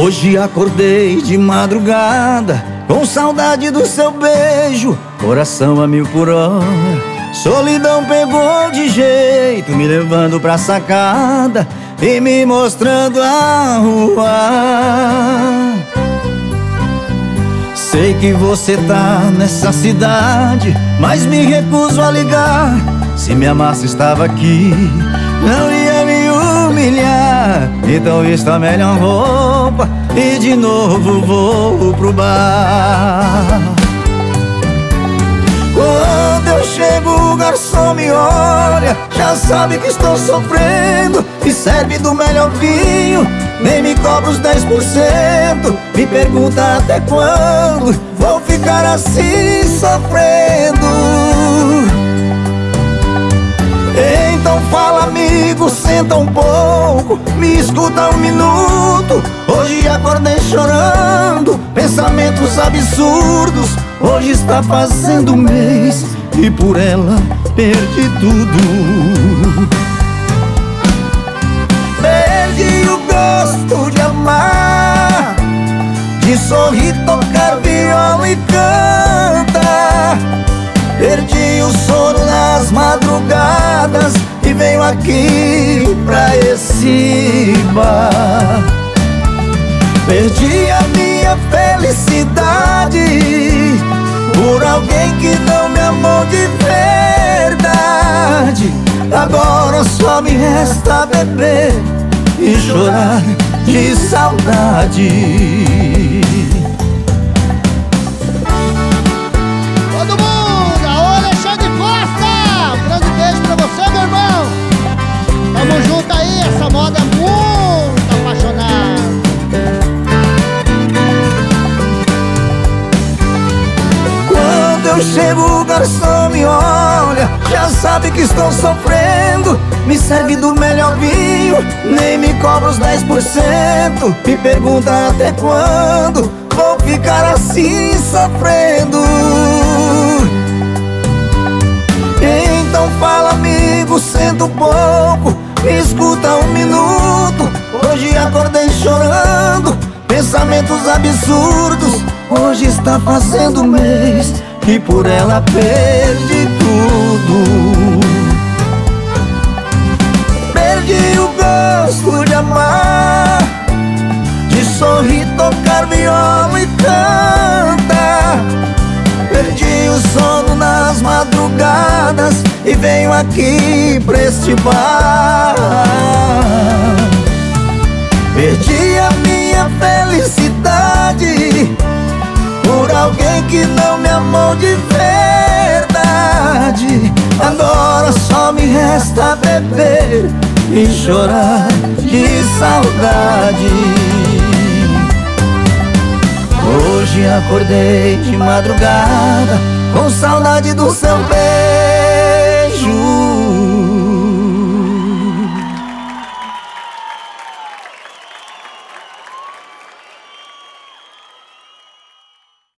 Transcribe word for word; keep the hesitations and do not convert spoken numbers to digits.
Hoje acordei de madrugada, com saudade do seu beijo, coração a mil por hora. Solidão pegou de jeito, me levando pra sacada e me mostrando a rua. Sei que você tá nessa cidade, mas me recuso a ligar. Se me amasse estava aqui, não ia me humilhar. Então vista a melhor roupa e de novo vou pro bar. Quando eu chego o garçom me olha, já sabe que estou sofrendo, me serve do melhor vinho, nem me cobra os dez por cento. Me pergunta até quando vou ficar assim sofrendo. Então fala amigo, senta um pouco, me escuta um minuto. Hoje acordei chorando, pensamentos absurdos. Hoje está fazendo um mês e por ela perdi tudo. Perdi o gosto de amar, de sorrir, tocar viola e cantar. Perdi o sono nas madrugadas e venho aqui pra esse bar. Perdi a minha felicidade por alguém que não me amou de verdade. Agora só me resta beber e chorar de saudade. Todo mundo, aô Alexandre Costa! Um grande beijo pra você, meu irmão! Tamo junto aí, essa moda é muito apaixonada. Quando eu chego o garçom me olha, já sabe que estou sofrendo, me serve do melhor vinho, nem me cobra os dez por cento. Me pergunta até quando vou ficar assim sofrendo. Então fala amigo, senta um pouco, me escuta um minuto. Hoje acordei chorando, pensamentos absurdos. Hoje está fazendo um mês e por ela perdi tudo. Perdi o gosto de amar, de sorrir, tocar viola e cantar. Perdi o sono nas madrugadas e venho aqui pra este bar. Perdi a minha felicidade por alguém que não me amou de verdade. Agora só me resta beber e chorar de saudade. Hoje acordei de madrugada, com saudade do seu beijo,